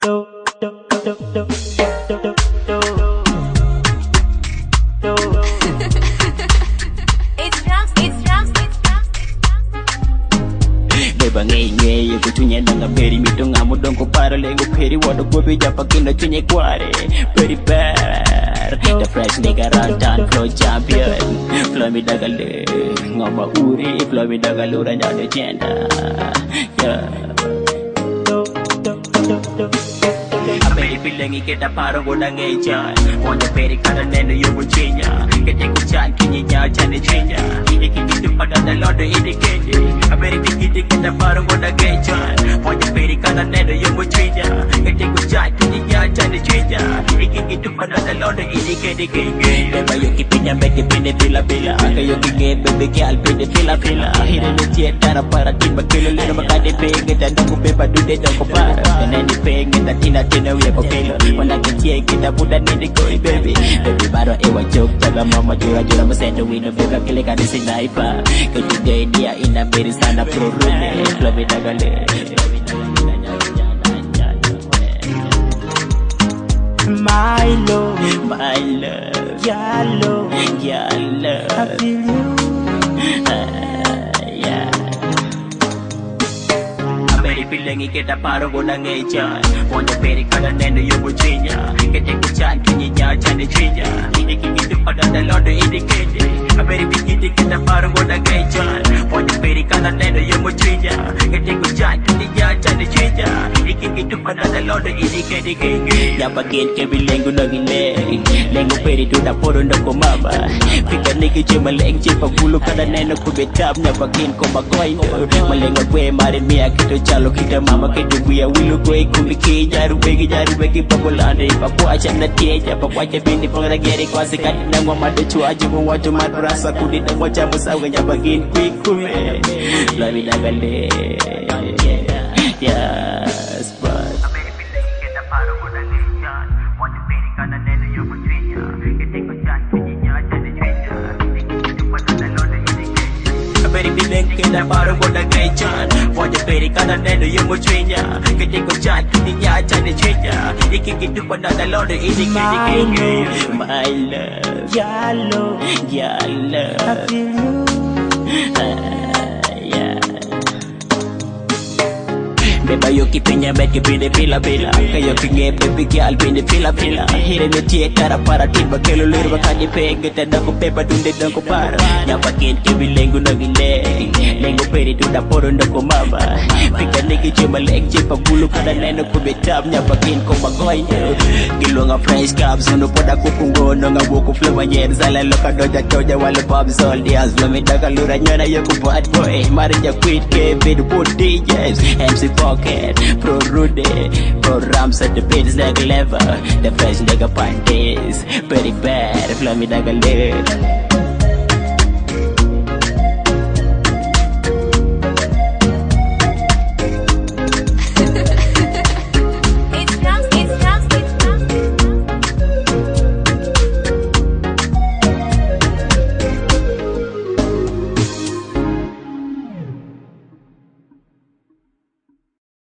Bangay kutunya nanga beri mitonga mudongo para lego peri wado gobe japa kino tunye kware very bad the fresh nigga rantan flow champion flow mi dagale ngoma uri flow mi dagale uranya legenda yeah Pilangi kita paro goda ngeja Wanda peri kada neno yobu chinya Kete kuchan kinyinya chane chinya Iki kitu pada dalodo ini keje Aberi pikiti kita paro goda ngeja Wanda peri kada neno yobu chinya Kete kuchan kinyinya chane chinya Iki kitu pada dalodo ini keje keje Beba yoki pinya meke pine pila pila Aka yoki nge bebe ke alpine pila pila Hire nutie tara para timba kilo lino makade penge Tandangu beba dude doko para Teneni penge tatina tina wepo when I get here, get up with that nitty gritty baby. Baby, bado ewa joke, taga mama jura jura masendo wino beba kile kani sniper. Cause today dia ina beri sana pro rune, flow it dagale. My love, your love, I feel you. Yeah. Pilangi kita paro goda ngeja Wanda peri kada neno yobu chinya Kete kuchan kinyinya chane chinya Iki kitu pada dalodo ini keje Aberi pikiti kita paro goda ngeja Wanda peri kada neno yobu chinya Kete kuchan kinyinya chane chinya Iki kitu pada dalodo ini keje keje Yapa gen kebi lengu nagile Lengu peri tuda poro ndoko mama Pika niki chema leng chepa bulu kada neno kubetab Nyapa gen koma koino Malenga kwe mare mia kito chalo kita mama kita buya wilu kwe kumiki jaru begi papolande papu acha na tieja papu acha bindi pangara geri kwa sikati na ngoma de chuaji mu watu madrasa kudi na mocha musawe nyabagin kume lawi dagale yes but kita paro goda ngeja watu peri kana neno yobu trinya kete ko chan kinya chane trinya kitu pada lode ini aberi bilen kita paro goda ngeja watu peri kana neno yobu trinya kete ko chan kinya chane trinya iki kitu pada lode ini kete my love your love I feel you Beba yoki pinya beke pide pila pila Kayo kinge baby girl pide pila pila Hire no tie kara para timba kelo liru bakadi pege Tadako pepa dunde dako para Nyapa kin kibi lengu nagile Lengu peri tuda poro ndako mama Pika niki chema leng chepa bulu kada neno kubetab Nyapa kin koma koino Gilo nga fresh caps Uno poda kukungono nga woku flow nyer Zala loka doja toja wale pop sol Diaz Lome daga lura nyona yoku bad boy Marija quit Kevin Wood DJs MC Pop Pro Rude, Pro Rams at the beats like lever. The fresh nigga panties, pretty bad, flow me like a lid.